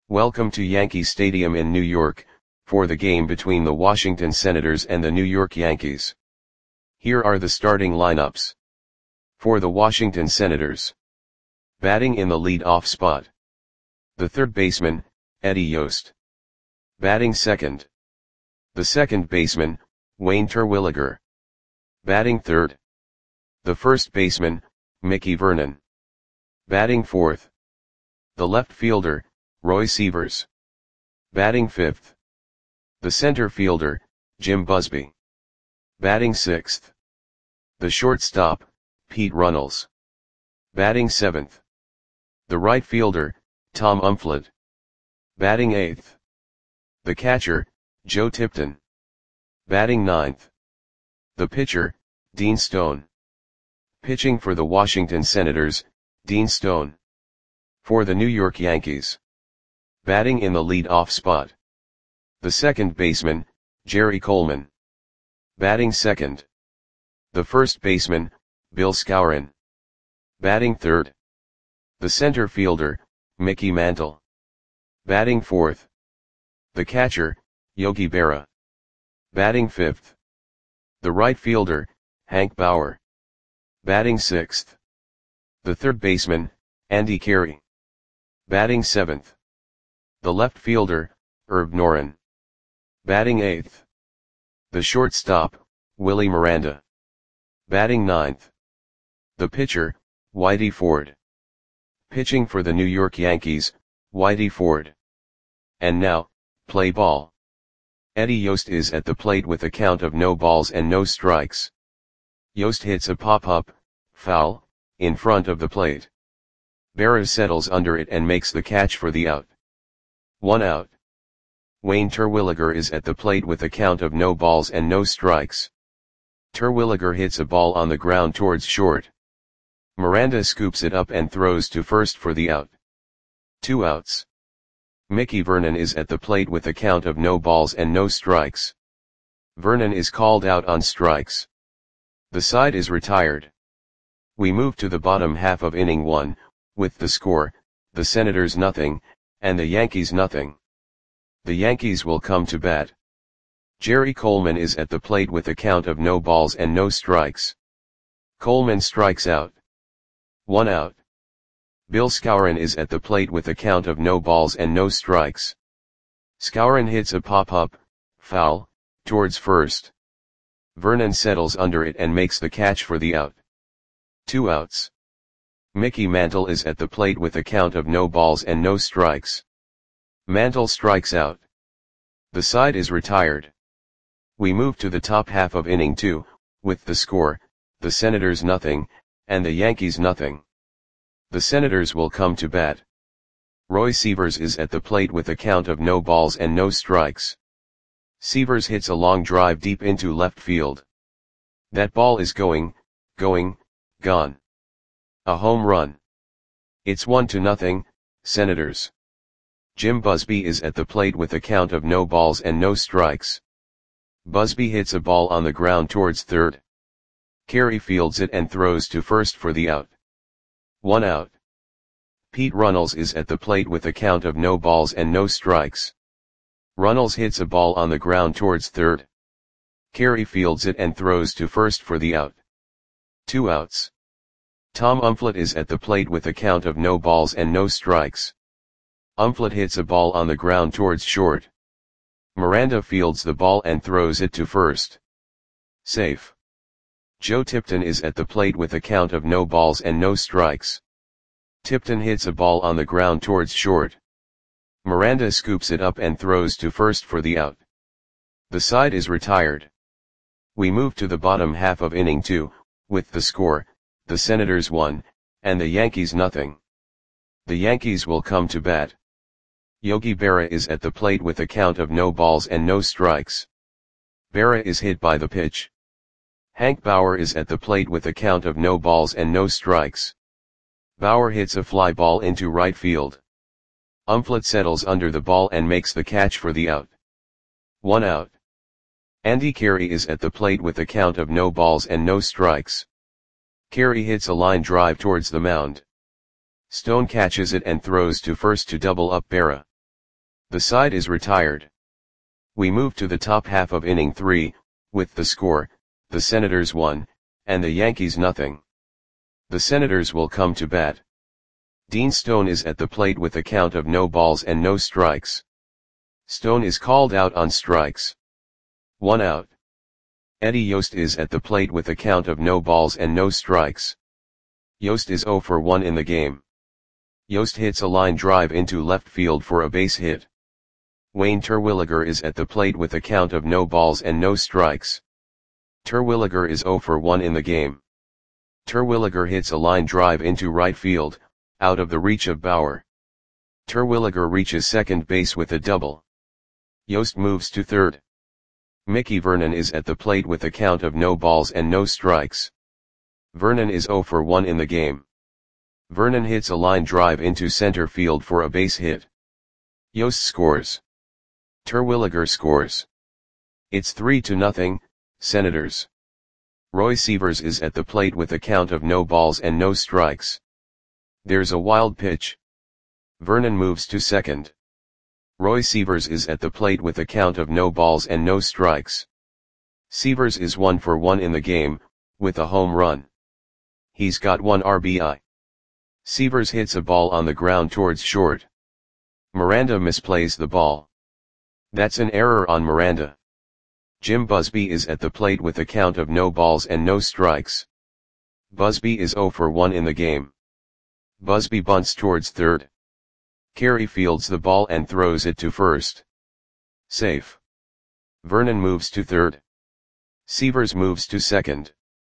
Welcome to Yankee Stadium in New York, for the game between the Washington Senators and the New York Yankees. Here are the starting lineups. For the Washington Senators. Batting in the lead-off spot. The third baseman, Eddie Yost. Batting second. The second baseman, Wayne Terwilliger. Batting third. The first baseman, Mickey Vernon. Batting fourth. The left fielder, Roy Sievers. Batting fifth. The center fielder, Jim Busby. Batting sixth. The shortstop, Pete Runnels. Batting seventh. The right fielder, Tom Umflett. Batting eighth. The catcher, Joe Tipton. Batting ninth. The pitcher, Dean Stone. Pitching for the Washington Senators, Dean Stone. For the New York Yankees. Batting in the lead-off spot. The second baseman, Jerry Coleman. Batting second. The first baseman, Bill Skowron. Batting third. The center fielder, Mickey Mantle. Batting fourth. The catcher, Yogi Berra. Batting fifth. The right fielder, Hank Bauer. Batting sixth. The third baseman, Andy Carey. Batting seventh. The left fielder, Herb Noren. Batting eighth. The shortstop, Willie Miranda. Batting ninth. The pitcher, Whitey Ford. Pitching for the New York Yankees, Whitey Ford. And now, play ball. Eddie Yost is at the plate with a count of no balls and no strikes. Yost hits a pop-up, foul, in front of the plate. Berra settles under it and makes the catch for the out. 1 out. Wayne Terwilliger is at the plate with a count of no balls and no strikes. Terwilliger hits a ball on the ground towards short. Miranda scoops it up and throws to first for the out. 2 outs. Mickey Vernon is at the plate with a count of no balls and no strikes. Vernon is called out on strikes. The side is retired. We move to the bottom half of inning 1, with the score, the Senators nothing, and the Yankees nothing. The Yankees will come to bat. Jerry Coleman is at the plate with a count of no balls and no strikes. Coleman strikes out. 1 out. Bill Skowron is at the plate with a count of no balls and no strikes. Skowron hits a pop-up, foul, towards first. Vernon settles under it and makes the catch for the out. 2 outs. Mickey Mantle is at the plate with a count of no balls and no strikes. Mantle strikes out. The side is retired. We move to the top half of inning 2, with the score, the Senators nothing, and the Yankees nothing. The Senators will come to bat. Roy Sievers is at the plate with a count of no balls and no strikes. Sievers hits a long drive deep into left field. That ball is gone. A home run. It's 1-0, Senators. Jim Busby is at the plate with a count of no balls and no strikes. Busby hits a ball on the ground towards third. Carey fields it and throws to first for the out. 1 out. Pete Runnels is at the plate with a count of no balls and no strikes. Runnels hits a ball on the ground towards third. Carey fields it and throws to first for the out. 2 outs. Tom Umflett is at the plate with a count of no balls and no strikes. Umflett hits a ball on the ground towards short. Miranda fields the ball and throws it to first. Safe. Joe Tipton is at the plate with a count of no balls and no strikes. Tipton hits a ball on the ground towards short. Miranda scoops it up and throws to first for the out. The side is retired. We move to the bottom half of inning 2, with the score, the Senators 1, and the Yankees nothing. The Yankees will come to bat. Yogi Berra is at the plate with a count of no balls and no strikes. Berra is hit by the pitch. Hank Bauer is at the plate with a count of no balls and no strikes. Bauer hits a fly ball into right field. Umflett settles under the ball and makes the catch for the out. 1 out. Andy Carey is at the plate with a count of no balls and no strikes. Carey hits a line drive towards the mound. Stone catches it and throws to first to double up Berra. The side is retired. We move to the top half of inning 3, with the score, the Senators 1, and the Yankees nothing. The Senators will come to bat. Dean Stone is at the plate with a count of no balls and no strikes. Stone is called out on strikes. 1 out. Eddie Yost is at the plate with a count of no balls and no strikes. Yost is 0 for 1 in the game. Yost hits a line drive into left field for a base hit. Wayne Terwilliger is at the plate with a count of no balls and no strikes. Terwilliger is 0 for 1 in the game. Terwilliger hits a line drive into right field, out of the reach of Bauer. Terwilliger reaches second base with a double. Yost moves to third. Mickey Vernon is at the plate with a count of no balls and no strikes. Vernon is 0 for 1 in the game. Vernon hits a line drive into center field for a base hit. Yost scores. Terwilliger scores. It's 3-0, Senators. Roy Sievers is at the plate with a count of no balls and no strikes. There's a wild pitch. Vernon moves to second. Roy Sievers is at the plate with a count of no balls and no strikes. Sievers is 1 for 1 in the game, with a home run. He's got 1 RBI. Sievers hits a ball on the ground towards short. Miranda misplays the ball. That's an error on Miranda. Jim Busby is at the plate with a count of no balls and no strikes. Busby is 0 for 1 in the game. Busby bunts towards third. Carey fields the ball and throws it to first. Safe. Vernon moves to third. Sievers moves to second.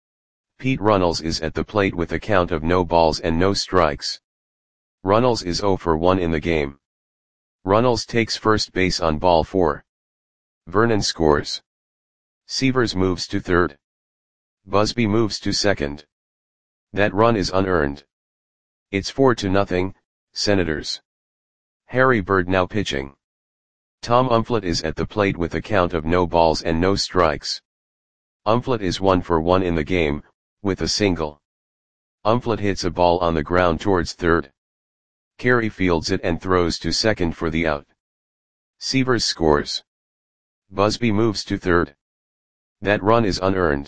Pete Runnels is at the plate with a count of no balls and no strikes. Runnels is 0 for 1 in the game. Runnels takes first base on ball 4. Vernon scores. Sievers moves to third. Busby moves to second. That run is unearned. It's 4-0, Senators. Harry Bird now pitching. Tom Umflett is at the plate with a count of no balls and no strikes. Umflett is 1 for 1 in the game, with a single. Umflett hits a ball on the ground towards third. Carey fields it and throws to second for the out. Sievers scores. Busby moves to third. That run is unearned.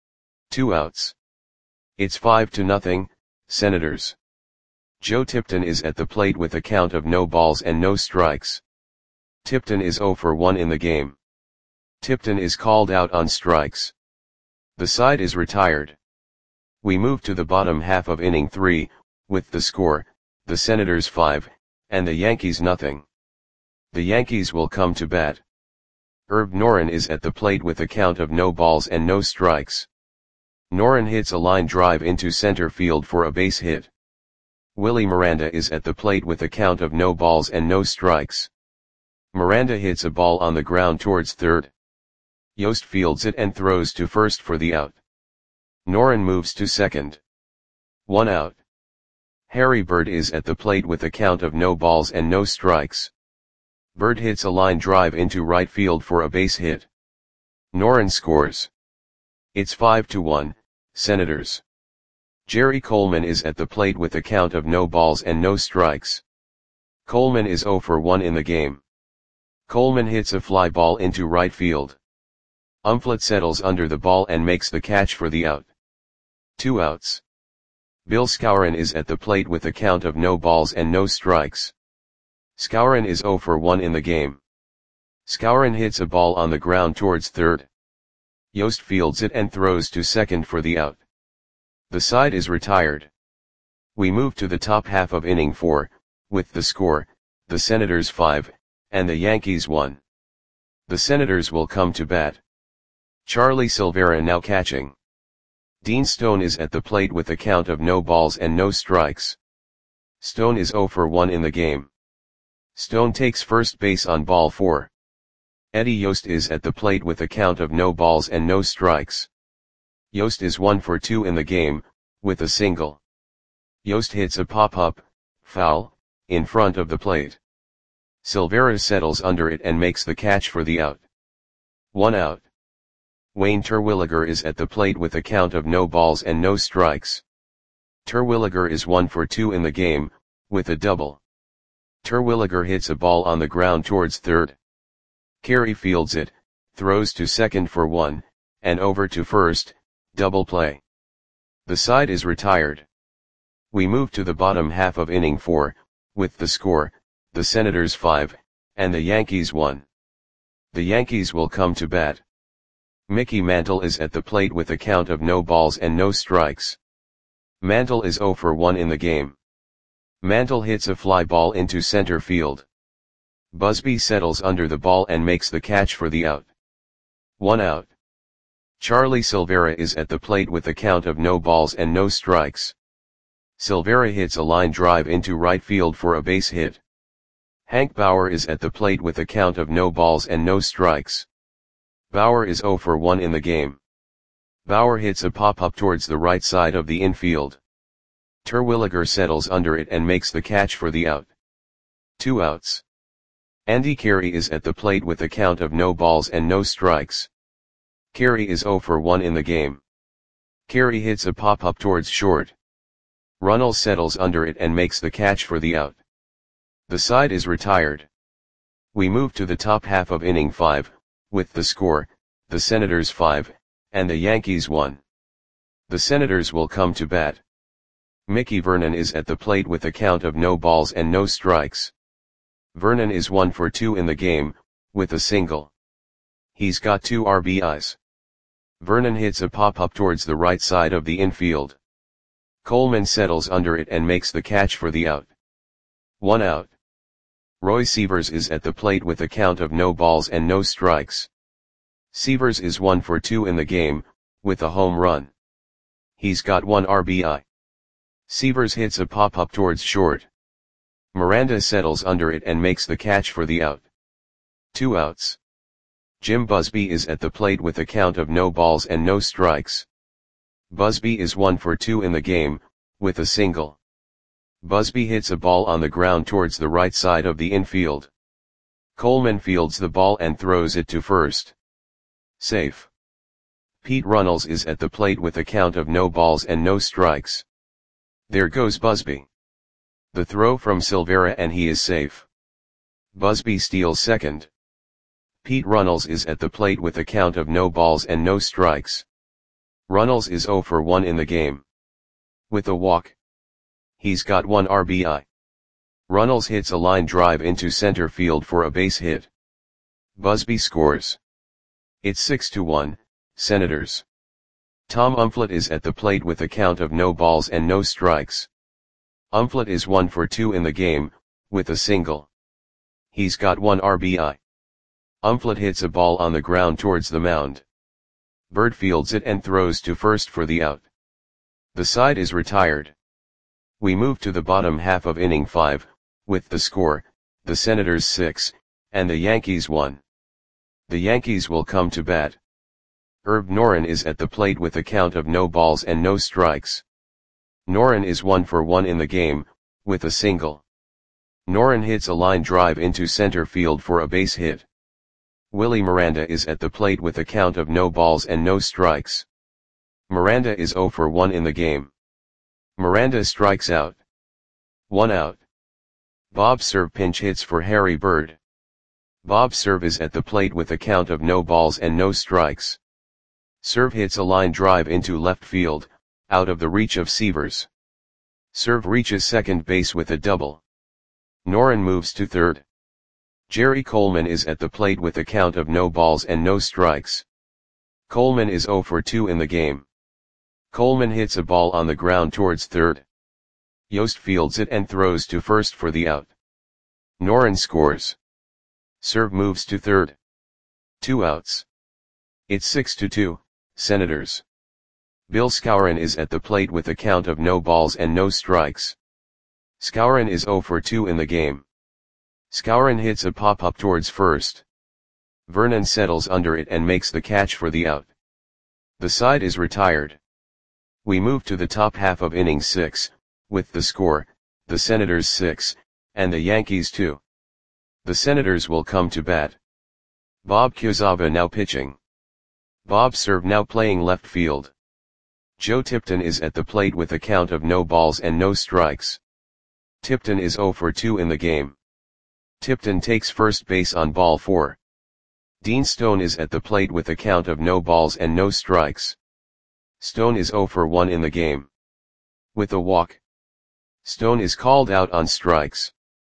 2 outs. It's 5-0, Senators. Joe Tipton is at the plate with a count of no balls and no strikes. Tipton is 0 for 1 in the game. Tipton is called out on strikes. The side is retired. We move to the bottom half of inning 3, with the score, the Senators 5, and the Yankees nothing. The Yankees will come to bat. Herb Noren is at the plate with a count of no balls and no strikes. Noren hits a line drive into center field for a base hit. Willie Miranda is at the plate with a count of no balls and no strikes. Miranda hits a ball on the ground towards third. Yost fields it and throws to first for the out. Noren moves to second. 1 out. Harry Bird is at the plate with a count of no balls and no strikes. Bird hits a line drive into right field for a base hit. Noren scores. It's 5-1, Senators. Jerry Coleman is at the plate with a count of no balls and no strikes. Coleman is 0 for 1 in the game. Coleman hits a fly ball into right field. Umflett settles under the ball and makes the catch for the out. 2 outs. Bill Skowron is at the plate with a count of no balls and no strikes. Skowron is 0 for 1 in the game. Skowron hits a ball on the ground towards third. Yost fields it and throws to second for the out. The side is retired. We move to the top half of inning 4, with the score, the Senators 5, and the Yankees 1. The Senators will come to bat. Charlie Silvera now catching. Dean Stone is at the plate with a count of no balls and no strikes. Stone is 0 for 1 in the game. Stone takes first base on ball 4. Eddie Yost is at the plate with a count of no balls and no strikes. Yost is 1 for 2 in the game, with a single. Yost hits a pop-up, foul, in front of the plate. Silvera settles under it and makes the catch for the out. 1 out. Wayne Terwilliger is at the plate with a count of no balls and no strikes. Terwilliger is 1 for 2 in the game, with a double. Terwilliger hits a ball on the ground towards third. Carey fields it, throws to second for 1, and over to first, double play. The side is retired. We move to the bottom half of inning 4, with the score, the Senators 5, and the Yankees 1. The Yankees will come to bat. Mickey Mantle is at the plate with a count of no balls and no strikes. Mantle is 0 for 1 in the game. Mantle hits a fly ball into center field. Busby settles under the ball and makes the catch for the out. 1 out. Charlie Silvera is at the plate with a count of no balls and no strikes. Silvera hits a line drive into right field for a base hit. Hank Bauer is at the plate with a count of no balls and no strikes. Bauer is 0 for 1 in the game. Bauer hits a pop-up towards the right side of the infield. Terwilliger settles under it and makes the catch for the out. 2 outs. Andy Carey is at the plate with a count of no balls and no strikes. Carey is 0 for 1 in the game. Carey hits a pop-up towards short. Runnels settles under it and makes the catch for the out. The side is retired. We move to the top half of inning 5, with the score, the Senators 5, and the Yankees 1. The Senators will come to bat. Mickey Vernon is at the plate with a count of no balls and no strikes. Vernon is 1 for 2 in the game, with a single. He's got 2 RBIs. Vernon hits a pop-up towards the right side of the infield. Coleman settles under it and makes the catch for the out. 1 out. Roy Sievers is at the plate with a count of no balls and no strikes. Sievers is 1 for 2 in the game, with a home run. He's got 1 RBI. Sievers hits a pop-up towards short. Miranda settles under it and makes the catch for the out. 2 outs. Jim Busby is at the plate with a count of no balls and no strikes. Busby is 1 for 2 in the game, with a single. Busby hits a ball on the ground towards the right side of the infield. Coleman fields the ball and throws it to first. Safe. Pete Runnels is at the plate with a count of no balls and no strikes. There goes Busby. The throw from Silvera and he is safe. Busby steals second. Pete Runnels is at the plate with a count of no balls and no strikes. Runnels is 0 for 1 in the game. With a walk. He's got 1 RBI. Runnels hits a line drive into center field for a base hit. Busby scores. It's 6-1, Senators. Tom Umflett is at the plate with a count of no balls and no strikes. Umflett is 1 for 2 in the game, with a single. He's got 1 RBI. Umflett hits a ball on the ground towards the mound. Bird fields it and throws to first for the out. The side is retired. We move to the bottom half of inning 5, with the score, the Senators 6, and the Yankees 1. The Yankees will come to bat. Herb Noren is at the plate with a count of no balls and no strikes. Noren is 1 for 1 in the game, with a single. Noren hits a line drive into center field for a base hit. Willie Miranda is at the plate with a count of no balls and no strikes. Miranda is 0 for 1 in the game. Miranda strikes out. 1 out. Bob Cerv pinch hits for Harry Bird. Bob Cerv is at the plate with a count of no balls and no strikes. Cerv hits a line drive into left field, out of the reach of Sievers. Cerv reaches second base with a double. Noren moves to third. Jerry Coleman is at the plate with a count of no balls and no strikes. Coleman is 0 for 2 in the game. Coleman hits a ball on the ground towards third. Yost fields it and throws to first for the out. Noren scores. Cerv moves to third. 2 outs. It's 6-2, Senators. Bill Skowron is at the plate with a count of no balls and no strikes. Skowron is 0 for 2 in the game. Skowron hits a pop-up towards first. Vernon settles under it and makes the catch for the out. The side is retired. We move to the top half of inning 6, with the score, the Senators 6, and the Yankees 2. The Senators will come to bat. Bob Kuzawa now pitching. Bob Cerv now playing left field. Joe Tipton is at the plate with a count of no balls and no strikes. Tipton is 0 for 2 in the game. Tipton takes first base on ball 4. Dean Stone is at the plate with a count of no balls and no strikes. Stone is 0 for 1 in the game. With a walk, Stone is called out on strikes.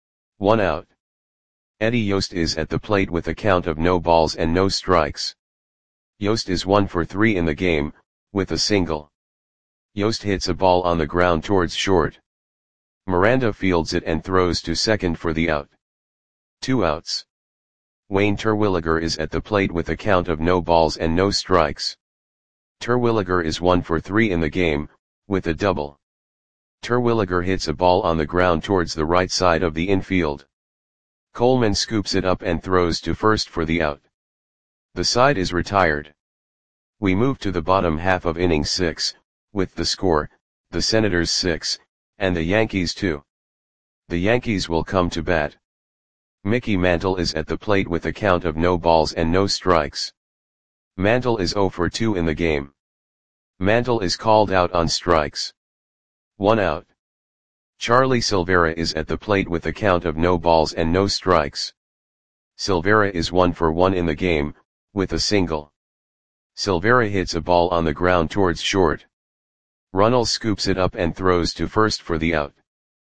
1 out. Eddie Yost is at the plate with a count of no balls and no strikes. Yost is 1 for 3 in the game, with a single. Yost hits a ball on the ground towards short. Miranda fields it and throws to second for the out. 2 outs. Wayne Terwilliger is at the plate with a count of no balls and no strikes. Terwilliger is 1 for 3 in the game, with a double. Terwilliger hits a ball on the ground towards the right side of the infield. Coleman scoops it up and throws to first for the out. The side is retired. We move to the bottom half of inning 6, with the score, the Senators 6, and the Yankees 2. The Yankees will come to bat. Mickey Mantle is at the plate with a count of no balls and no strikes. Mantle is 0 for 2 in the game. Mantle is called out on strikes. 1 out. Charlie Silvera is at the plate with a count of no balls and no strikes. Silvera is 1 for 1 in the game, with a single. Silvera hits a ball on the ground towards short. Runnels scoops it up and throws to first for the out.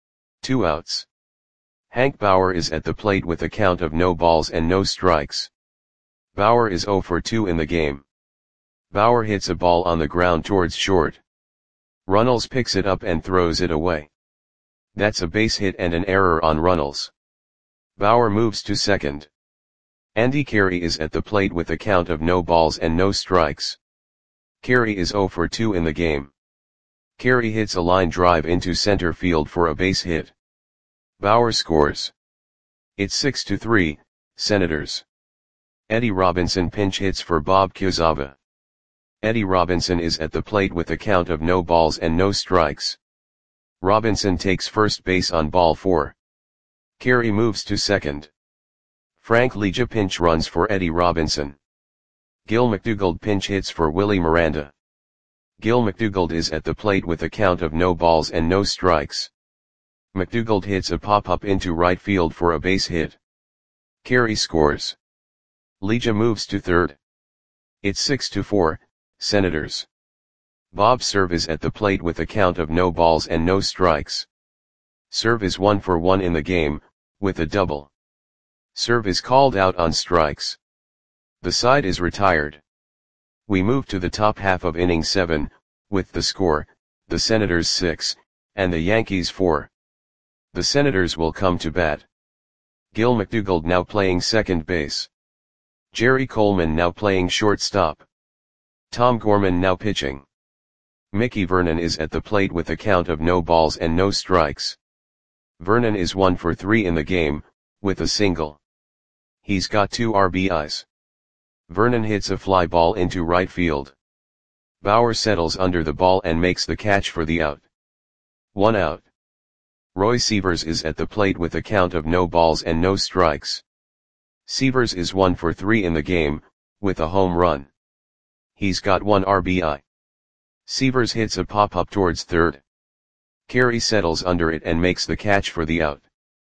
2 outs. Hank Bauer is at the plate with a count of no balls and no strikes. Bauer is 0 for 2 in the game. Bauer hits a ball on the ground towards short. Runnels picks it up and throws it away. That's a base hit and an error on Runnels. Bauer moves to second. Andy Carey is at the plate with a count of no balls and no strikes. Carey is 0 for 2 in the game. Carey hits a line drive into center field for a base hit. Bauer scores. It's 6-3, Senators. Eddie Robinson pinch hits for Bob Quezada. Eddie Robinson is at the plate with a count of no balls and no strikes. Robinson takes first base on ball 4. Carey moves to second. Frank Leja pinch runs for Eddie Robinson. Gil McDougald pinch hits for Willie Miranda. Gil McDougald is at the plate with a count of no balls and no strikes. McDougald hits a pop-up into right field for a base hit. Carey scores. Leja moves to third. It's 6-4, Senators. Bob Cerv is at the plate with a count of no balls and no strikes. Cerv is 1 for 1 in the game, with a double. Cerv is called out on strikes. The side is retired. We move to the top half of inning 7, with the score, the Senators 6, and the Yankees 4. The Senators will come to bat. Gil McDougald now playing second base. Jerry Coleman now playing shortstop. Tom Gorman now pitching. Mickey Vernon is at the plate with a count of no balls and no strikes. Vernon is 1 for 3 in the game, with a single. He's got 2 RBIs. Vernon hits a fly ball into right field. Bauer settles under the ball and makes the catch for the out. 1 out. Roy Sievers is at the plate with a count of no balls and no strikes. Sievers is 1 for 3 in the game, with a home run. He's got 1 RBI. Sievers hits a pop-up towards third. Carey settles under it and makes the catch for the out.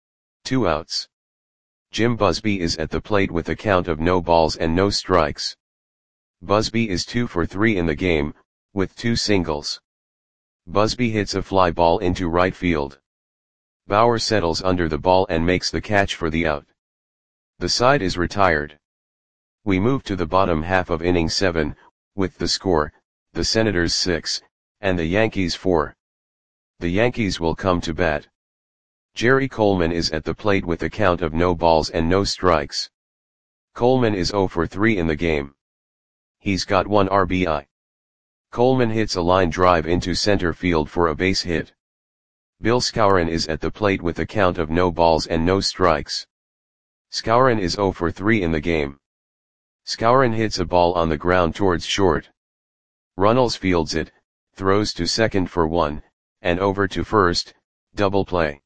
2 outs. Jim Busby is at the plate with a count of no balls and no strikes. Busby is 2 for 3 in the game, with 2 singles. Busby hits a fly ball into right field. Bauer settles under the ball and makes the catch for the out. The side is retired. We move to the bottom half of inning 7, with the score, the Senators 6, and the Yankees 4. The Yankees will come to bat. Jerry Coleman is at the plate with a count of no balls and no strikes. Coleman is 0 for 3 in the game. He's got 1 RBI. Coleman hits a line drive into center field for a base hit. Bill Skowron is at the plate with a count of no balls and no strikes. Skowron is 0 for 3 in the game. Skowron hits a ball on the ground towards short. Runnels fields it, throws to second for 1, and over to first, double play.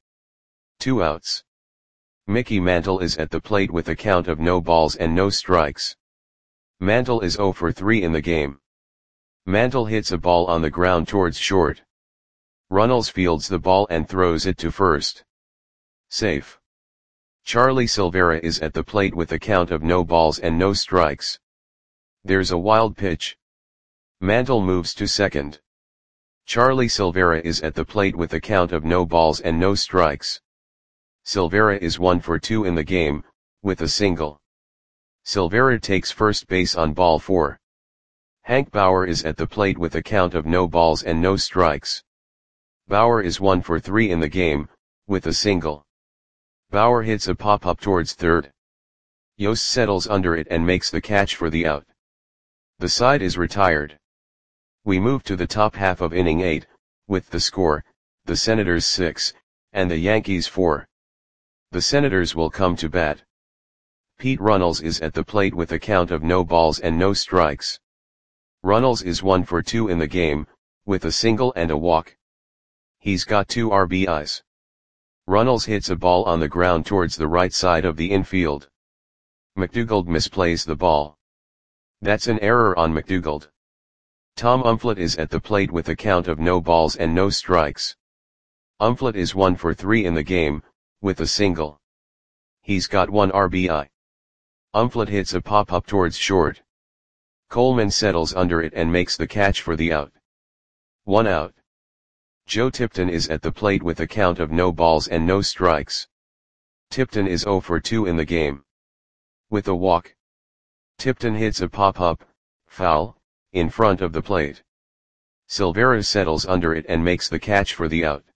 2 outs. Mickey Mantle is at the plate with a count of no balls and no strikes. Mantle is 0 for 3 in the game. Mantle hits a ball on the ground towards short. Runnels fields the ball and throws it to first. Safe. Charlie Silvera is at the plate with a count of no balls and no strikes. There's a wild pitch. Mantle moves to second. Charlie Silvera is at the plate with a count of no balls and no strikes. Silvera is 1 for 2 in the game, with a single. Silvera takes first base on ball 4. Hank Bauer is at the plate with a count of no balls and no strikes. Bauer is 1 for 3 in the game, with a single. Bauer hits a pop-up towards third. Yost settles under it and makes the catch for the out. The side is retired. We move to the top half of inning 8, with the score, the Senators 6, and the Yankees 4. The Senators will come to bat. Pete Runnels is at the plate with a count of no balls and no strikes. Runnels is 1 for 2 in the game, with a single and a walk. He's got 2 RBIs. Runnels hits a ball on the ground towards the right side of the infield. McDougald misplays the ball. That's an error on McDougald. Tom Umflett is at the plate with a count of no balls and no strikes. Umflett is 1 for 3 in the game, with a single. He's got 1 RBI. Umflett hits a pop-up towards short. Coleman settles under it and makes the catch for the out. 1 out. Joe Tipton is at the plate with a count of no balls and no strikes. Tipton is 0 for 2 in the game. With a walk. Tipton hits a pop-up, foul, in front of the plate. Silvera settles under it and makes the catch for the out.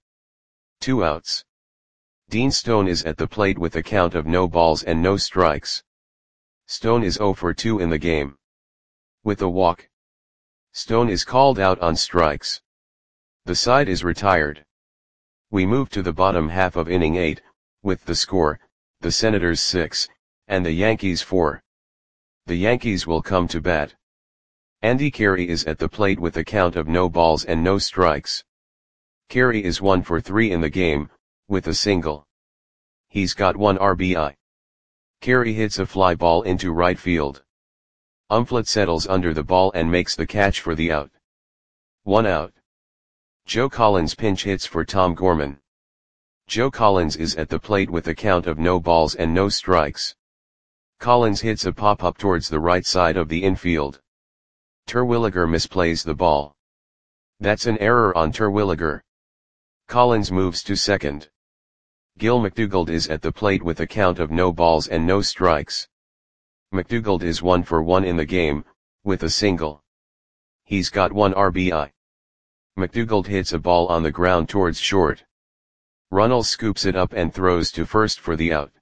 2 outs. Dean Stone is at the plate with a count of no balls and no strikes. Stone is 0 for 2 in the game. With a walk. Stone is called out on strikes. The side is retired. We move to the bottom half of inning 8, with the score, the Senators 6, and the Yankees 4. The Yankees will come to bat. Andy Carey is at the plate with a count of no balls and no strikes. Carey is 1 for 3 in the game, with a single. He's got 1 RBI. Carey hits a fly ball into right field. Umflett settles under the ball and makes the catch for the out. 1 out. Joe Collins pinch hits for Tom Gorman. Joe Collins is at the plate with a count of no balls and no strikes. Collins hits a pop-up towards the right side of the infield. Terwilliger misplays the ball. That's an error on Terwilliger. Collins moves to second. Gil McDougald is at the plate with a count of no balls and no strikes. McDougald is 1 for 1 in the game, with a single. He's got 1 RBI. McDougald hits a ball on the ground towards short. Runnels scoops it up and throws to first for the out.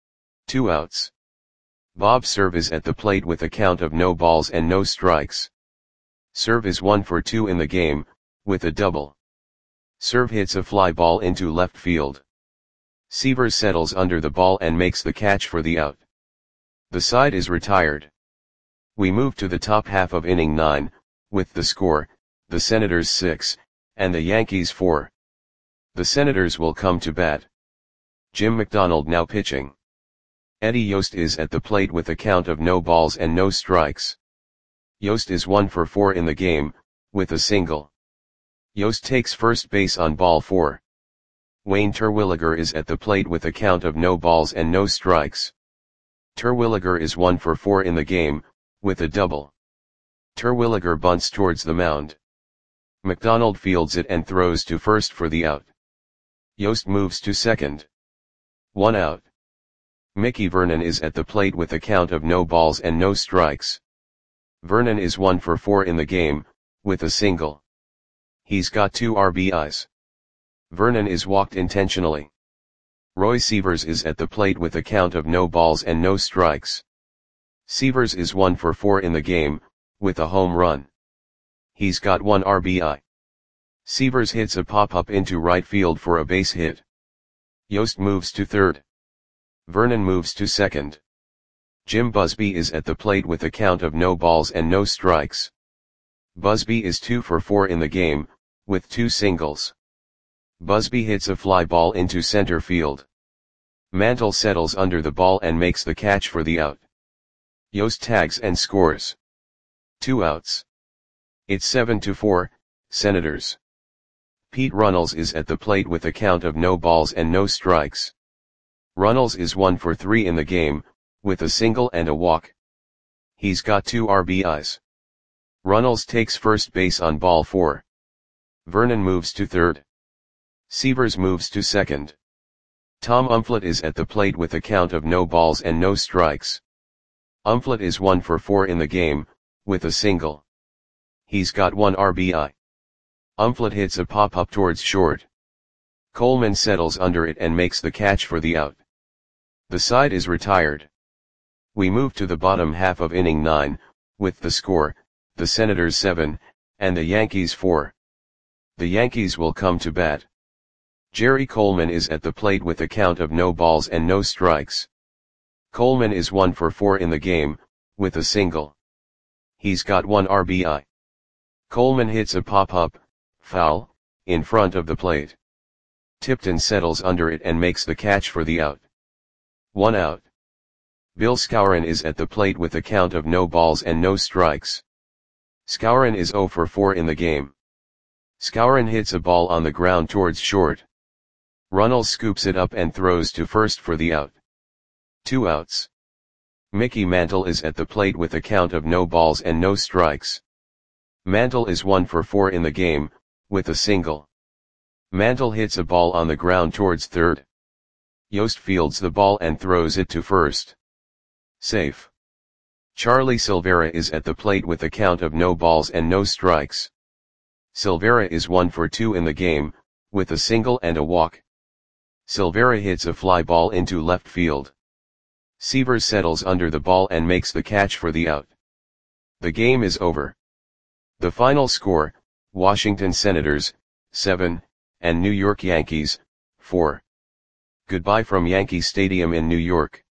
2 outs. Bob Cerv is at the plate with a count of no balls and no strikes. Cerv is 1 for 2 in the game, with a double. Cerv hits a fly ball into left field. Seavers settles under the ball and makes the catch for the out. The side is retired. We move to the top half of inning 9, with the score, the Senators 6, and the Yankees 4. The Senators will come to bat. Jim McDonald now pitching. Eddie Yost is at the plate with a count of no balls and no strikes. Yost is 1 for 4 in the game, with a single. Yost takes first base on ball 4. Wayne Terwilliger is at the plate with a count of no balls and no strikes. Terwilliger is 1 for 4 in the game, with a double. Terwilliger bunts towards the mound. McDonald fields it and throws to first for the out. Yost moves to second. 1 out. Mickey Vernon is at the plate with a count of no balls and no strikes. Vernon is 1 for 4 in the game, with a single. He's got 2 RBIs. Vernon is walked intentionally. Roy Seavers is at the plate with a count of no balls and no strikes. Seavers is 1 for 4 in the game, with a home run. He's got 1 RBI. Seavers hits a pop-up into right field for a base hit. Yost moves to third. Vernon moves to second. Jim Busby is at the plate with a count of no balls and no strikes. Busby is 2 for 4 in the game, with 2 singles. Busby hits a fly ball into center field. Mantle settles under the ball and makes the catch for the out. Yost tags and scores. 2 outs. It's 7-4, Senators. Pete Runnels is at the plate with a count of no balls and no strikes. Runnels is 1 for 3 in the game, with a single and a walk. He's got 2 RBIs. Runnels takes first base on ball 4. Vernon moves to third. Sievers moves to second. Tom Umflett is at the plate with a count of no balls and no strikes. Umflett is 1 for 4 in the game, with a single. He's got 1 RBI. Umflett hits a pop-up towards short. Coleman settles under it and makes the catch for the out. The side is retired. We move to the bottom half of inning 9, with the score, the Senators 7, and the Yankees 4. The Yankees will come to bat. Jerry Coleman is at the plate with a count of no balls and no strikes. Coleman is 1 for 4 in the game, with a single. He's got 1 RBI. Coleman hits a pop-up, foul, in front of the plate. Tipton settles under it and makes the catch for the out. 1 out. Bill Skowron is at the plate with a count of no balls and no strikes. Skowron is 0 for 4 in the game. Skowron hits a ball on the ground towards short. Runnels scoops it up and throws to first for the out. 2 outs. Mickey Mantle is at the plate with a count of no balls and no strikes. Mantle is 1 for 4 in the game, with a single. Mantle hits a ball on the ground towards third. Yost fields the ball and throws it to first. Safe. Charlie Silvera is at the plate with a count of no balls and no strikes. Silvera is 1 for 2 in the game, with a single and a walk. Silvera hits a fly ball into left field. Sievers settles under the ball and makes the catch for the out. The game is over. The final score, Washington Senators, 7, and New York Yankees, 4. Goodbye from Yankee Stadium in New York.